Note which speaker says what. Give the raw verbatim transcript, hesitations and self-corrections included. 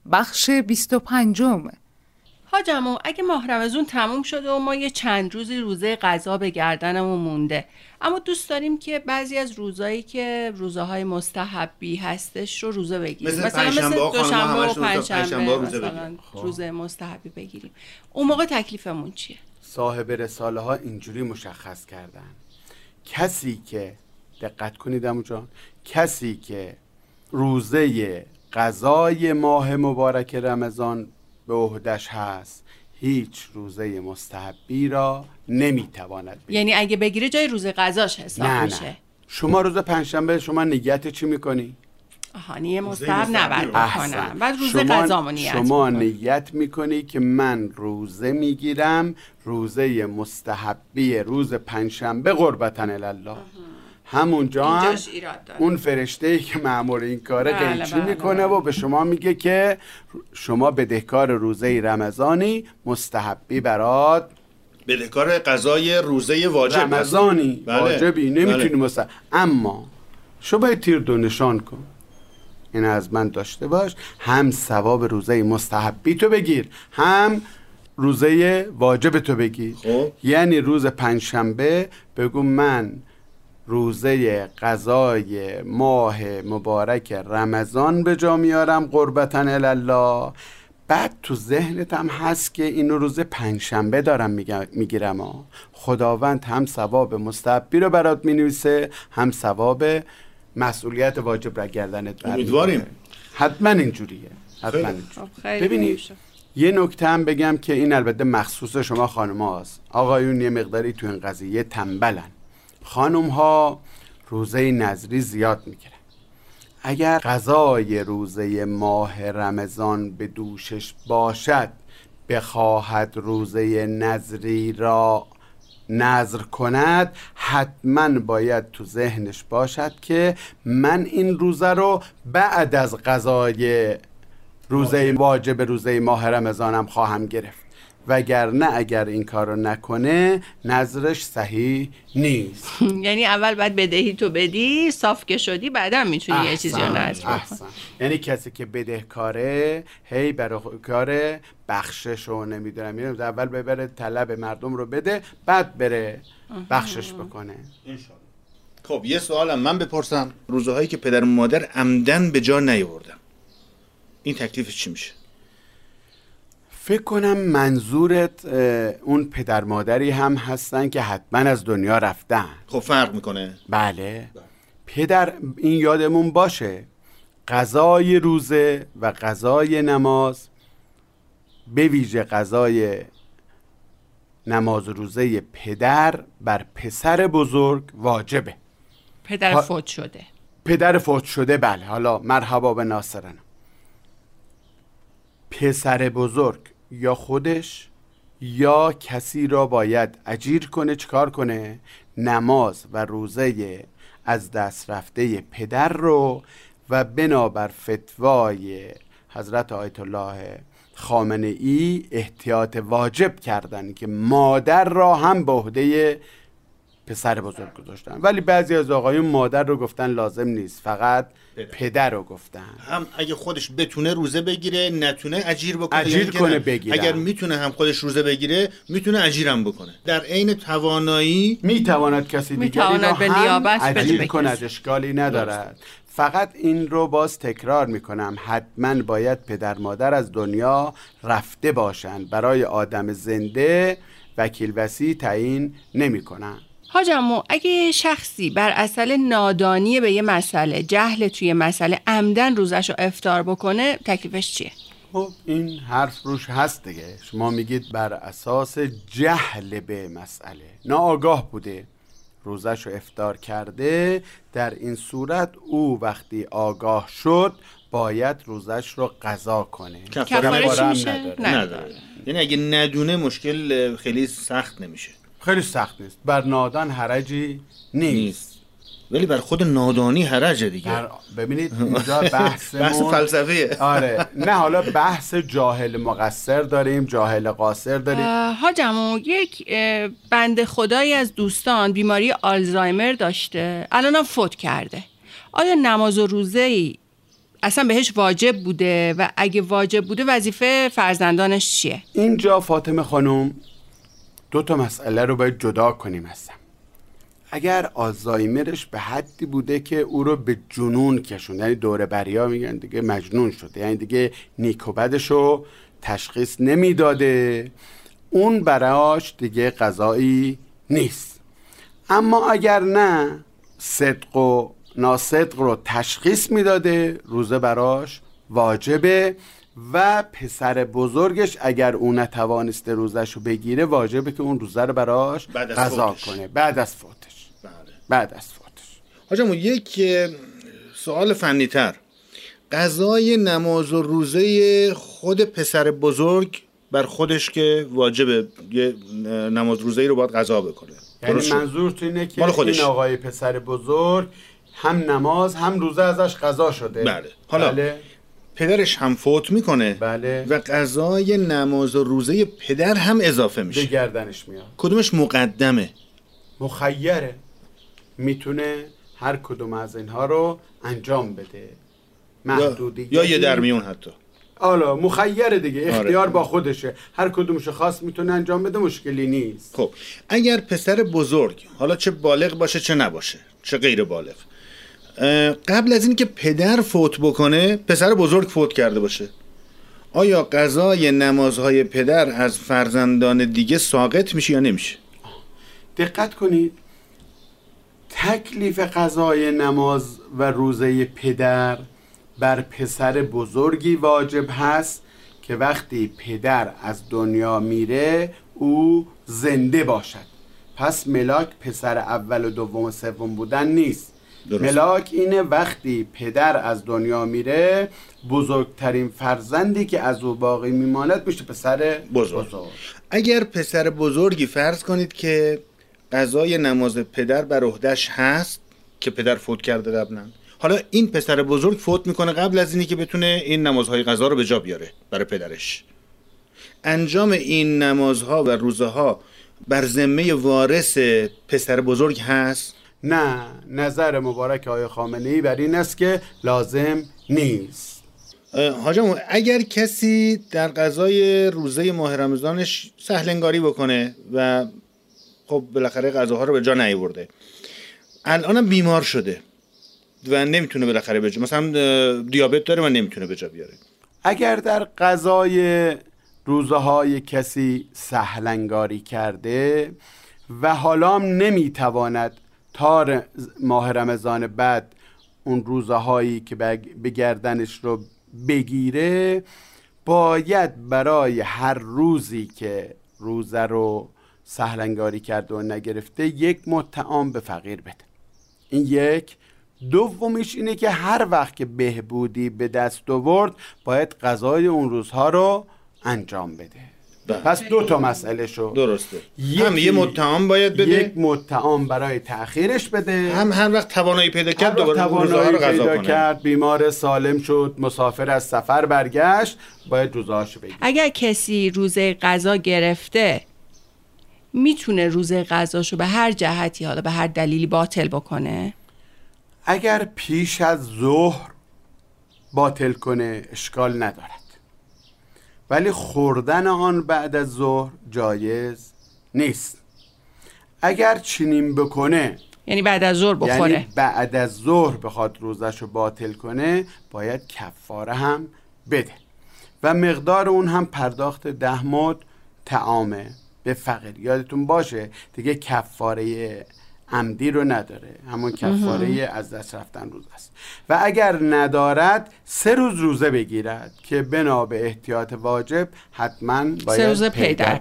Speaker 1: بخش بیست و پنجم.
Speaker 2: حاج عمو، اگه ماه رمضان تموم شده و ما یه چند روزی روزه قضا به گردنمون مونده، اما دوست داریم که بعضی از روزایی که روزهای مستحبی هستش رو روزه بگیریم،
Speaker 3: مثل
Speaker 2: مثلا مثل دوشنبه و پنجشنبه مثلا روزه مستحبی بگیریم، اون موقع تکلیفمون چیه؟
Speaker 4: صاحب رساله ها اینجوری مشخص کردن: کسی که، دقت کنید عمو جان، کسی که روزه قضای ماه مبارک رمضان به عهده‌اش هست هیچ روزه مستحبی را نمیتواند بگیرد.
Speaker 2: یعنی اگه بگیره جای روزه قضاش حساب
Speaker 4: نه
Speaker 2: میشه؟
Speaker 4: نه. شما روز پنجشنبه شما نیت چی میکنی؟
Speaker 2: آها، نیه مستحب نباید بکنم، بعد روزه
Speaker 4: شما
Speaker 2: قضامو نیت
Speaker 4: شما
Speaker 2: میکنم.
Speaker 4: نیت میکنی که من روزه میگیرم، روزه مستحبی روز پنجشنبه قربتن الله. همونجا هم اون فرشته‌ای که مأمور این کاره
Speaker 2: بله
Speaker 4: قیچی
Speaker 2: بله
Speaker 4: میکنه
Speaker 2: بله.
Speaker 4: و به شما میگه که شما بدهکار روزه رمضانی، مستحبی برات
Speaker 3: بدهکار قضای روزه واجب
Speaker 4: رمضانی
Speaker 3: بله.
Speaker 4: واجبی نمیتونی
Speaker 3: بله.
Speaker 4: مستحب. اما شما باید تیر دو نشان کن، این از من داشته باش، هم ثواب روزه مستحبی تو بگیر، هم روزه واجب تو بگیر.
Speaker 3: خب.
Speaker 4: یعنی روز پنجشنبه بگو من روزه قضای ماه مبارک رمضان به جا میارم قربتن الله. بعد تو ذهنت هم هست که اینو روز پنجشنبه دارم میگیرم ها. خداوند هم ثواب مستحبی رو برات مینویسه، هم ثواب مسئولیت واجب را گردنت برمی‌داره.
Speaker 3: امیدواریم
Speaker 4: حتما اینجوریه، حتما اینجوریه. ببینید یه نکته هم بگم که این البته مخصوص شما خانم هاست، آقایون یه مقداری تو این قضیه تنبلن. خانم ها روزه نذری زیاد میگیرن. اگر قضای روزه ماه رمضان به دوشش باشد بخواهد روزه نذری را نذر کند، حتما باید تو ذهنش باشد که من این روزه رو بعد از قضای روزه واجب روزه ماه رمضانم خواهم گرفت، وگرنه اگر این کارو نکنه نظرش صحیح نیست.
Speaker 2: یعنی اول باید بدهی تو بدی، صاف که شدی، بعدم میتونی یه چیزی رو نذر کنی.
Speaker 4: یعنی کسی که بدهکاره هی برای کار بخشش رو نمیدونم میدونم اول ببره طلب مردم رو بده، بعد بره بخشش بکنه.
Speaker 3: انشالله. خب یه سوالم من بپرسم، روزه هایی که پدر و مادر عمدن به جا نیاوردن، این تکلیفش چی میشه؟
Speaker 4: فکر کنم منظورت اون پدر مادری هم هستن که حتما از دنیا رفتن.
Speaker 3: خب فرق میکنه؟
Speaker 4: بله. پدر، این یادمون باشه قضای روزه و قضای نماز، به ویژه قضای نماز روزه پدر بر پسر بزرگ واجبه.
Speaker 2: پدر ها... فوت شده
Speaker 4: پدر فوت شده بله، حالا مرحبا به ناصرن. پسر بزرگ یا خودش یا کسی را باید اجیر کنه، چکار کنه؟ نماز و روزه از دست رفته پدر رو و بنابر فتوای حضرت آیت الله خامنه ای احتیاط واجب کردن که مادر را هم به عهده پسر بزرگ گذاشتن، ولی بعضی از آقایون مادر رو گفتن لازم نیست، فقط پدر, پدر رو گفتن.
Speaker 3: هم اگه خودش بتونه روزه بگیره، نتونه اجیر بکنه،
Speaker 4: اجیر یعنی کنه بگیره.
Speaker 3: اگر میتونه هم خودش روزه بگیره، میتونه اجیرم بکنه. در عین توانایی
Speaker 4: میتواند کسی دیگری رو هم اجیر کند، اشکالی ندارد. فقط این رو باز تکرار میکنم، حتما باید پدر مادر از دنیا رفته باشند. برای آدم زنده وکیل وصی تعیین نمیکنن.
Speaker 2: حاج عمو، اگه شخصی بر اصل نادانی به یه مسئله، جهل توی مسئله، عمدن روزش رو افطار بکنه، تکلیفش چیه؟
Speaker 4: خب این حرف روش هست دیگه. شما میگید بر اساس جهل به مسئله، ناآگاه بوده، روزش رو افطار کرده. در این صورت او وقتی آگاه شد باید روزش رو قضا کنه.
Speaker 2: کفاره چی میشه؟
Speaker 3: نداره. نداره. یعنی اگه ندونه مشکل خیلی سخت نمیشه.
Speaker 4: خیلی سخت نیست، بر نادان حرجی نیست, نیست.
Speaker 3: ولی بر خود نادانی حرجه دیگه.
Speaker 4: بر... ببینید اینجا بحثمون
Speaker 3: بحث فلسفیه.
Speaker 4: آره نه، حالا بحث جاهل مقصر داریم، جاهل قاصر داریم.
Speaker 2: حاج عمو، یک بنده خدایی از دوستان بیماری آلزایمر داشته، الانم فوت کرده. آیا نماز و روزه‌ای اصلا بهش واجب بوده و اگه واجب بوده وظیفه فرزندانش چیه؟
Speaker 4: اینجا فاطمه خانم دو تا مسئله رو باید جدا کنیم هستم. اگر آلزایمرش به حدی بوده که او رو به جنون کشون، یعنی دوره بریا میگن دیگه مجنون شده، یعنی دیگه نیک و بدش رو تشخیص نمیداده، اون براش دیگه قضایی نیست. اما اگر نه صدق و ناصدق رو تشخیص میداده، روزه براش واجبه و پسر بزرگش اگر اون نتوانسته روزش رو بگیره واجبه که اون روزه رو براش قضا کنه بعد از فوتش.
Speaker 3: بله.
Speaker 4: بعد از فوتش.
Speaker 3: حاجمون یک سوال فنی تر، قضای نماز و روزه خود پسر بزرگ بر خودش که واجبه یه نماز روزه رو باید قضا بکنه،
Speaker 4: یعنی منظور تو اینه که این آقای پسر بزرگ هم نماز هم روزه ازش قضا شده.
Speaker 3: بله. حالا
Speaker 4: بله.
Speaker 3: پدرش هم فوت میکنه.
Speaker 4: بله.
Speaker 3: و قضای نماز و روزه پدر هم اضافه میشه،
Speaker 4: به گردنش میاد.
Speaker 3: کدومش مقدمه؟
Speaker 4: مخیره، میتونه هر کدوم از اینها رو انجام بده، محدودی
Speaker 3: یا, یا یه درمیون حتی.
Speaker 4: حالا مخیره دیگه، اختیار آره. با خودشه، هر کدومش خاص میتونه انجام بده، مشکلی نیست.
Speaker 3: خب اگر پسر بزرگ حالا چه بالغ باشه چه نباشه چه غیر بالغ، قبل از این که پدر فوت بکنه پسر بزرگ فوت کرده باشه، آیا قضای نمازهای پدر از فرزندان دیگه ساقط میشه یا نمیشه؟
Speaker 4: دقت کنید، تکلیف قضای نماز و روزه پدر بر پسر بزرگی واجب هست که وقتی پدر از دنیا میره او زنده باشد. پس ملاک پسر اول و دوم و سوم بودن نیست. درست. ملاک اینه وقتی پدر از دنیا میره بزرگترین فرزندی که از او باقی میماند میشه پسر بزرگ. بزرگ.
Speaker 3: اگر پسر بزرگی فرض کنید که قضای نماز پدر بر عهده‌اش هست که پدر فوت کرده قبلا، حالا این پسر بزرگ فوت میکنه قبل از اینی که بتونه این نمازهای قضا رو به جا بیاره برای پدرش، انجام این نمازها و روزه ها بر ذمه وارث پسر بزرگ هست؟
Speaker 4: نه، نظر مبارک آقای خامنه‌ای بر این است که لازم نیست.
Speaker 3: حاجم اگر کسی در قضای روزه ماه رمضانش سهلنگاری بکنه و خب بالاخره قضاها رو به جا نیاورده، الانم بیمار شده و نمیتونه بالاخره به جا، مثلا دیابت داره و نمیتونه به جا بیاره،
Speaker 4: اگر در قضای روزه های کسی سهلنگاری کرده و حالا هم نمیتواند تا ماه رمضان بعد اون روزه هایی که به گردنش رو بگیره، باید برای هر روزی که روزه رو سهلنگاری کرده و نگرفته یک مد طعام به فقیر بده. این یک. دومیش اینه که هر وقت که بهبودی به دست آورد باید قضای اون روزها رو انجام بده. ده. پس دو تا مسئله شو
Speaker 3: درسته، هم یه مد طعام باید بده،
Speaker 4: یک مد طعام برای تأخیرش بده،
Speaker 3: هم هر وقت توانایی پیدا کرد دوباره
Speaker 4: توانایی پیدا کرد، بیمار سالم شد، مسافر از سفر برگشت، باید روزهاشو بگیره.
Speaker 2: اگر کسی روزه قضا گرفته میتونه روزه قضاشو به هر جهتی، حالا به هر دلیلی باطل بکنه؟
Speaker 4: اگر پیش از ظهر باطل کنه اشکال ندارد، ولی خوردن آن بعد از ظهر جایز نیست. اگر چنین بکنه،
Speaker 2: یعنی بعد از ظهر بخوره،
Speaker 4: یعنی بعد از ظهر بخواد روزشو باطل کنه، باید کفاره هم بده و مقدار اون هم پرداخت ده مد طعامه به فقیر. یادتون باشه دیگه کفاره عمدی رو نداره، همون کفاره از دست رفتن روز است. و اگر ندارد سه روز روزه بگیرد که بنا به احتیاط واجب حتما باید
Speaker 2: سه روز پی در